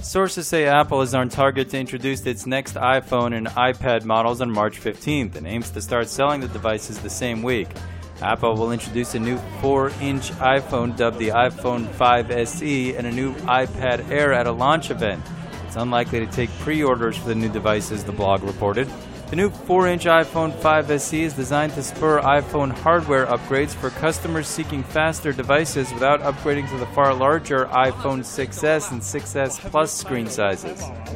Sources say Apple is on target to introduce its next iPhone and iPad models on March 15th and aims to start selling the devices the same week. Apple will introduce a new 4-inch iPhone dubbed the iPhone 5 SE and a new iPad Air at a launch event. It's unlikely to take pre-orders for the new devices, the blog reported. The new 4-inch iPhone 5 SE is designed to spur iPhone hardware upgrades for customers seeking faster devices without upgrading to the far larger iPhone 6s and 6s Plus screen sizes.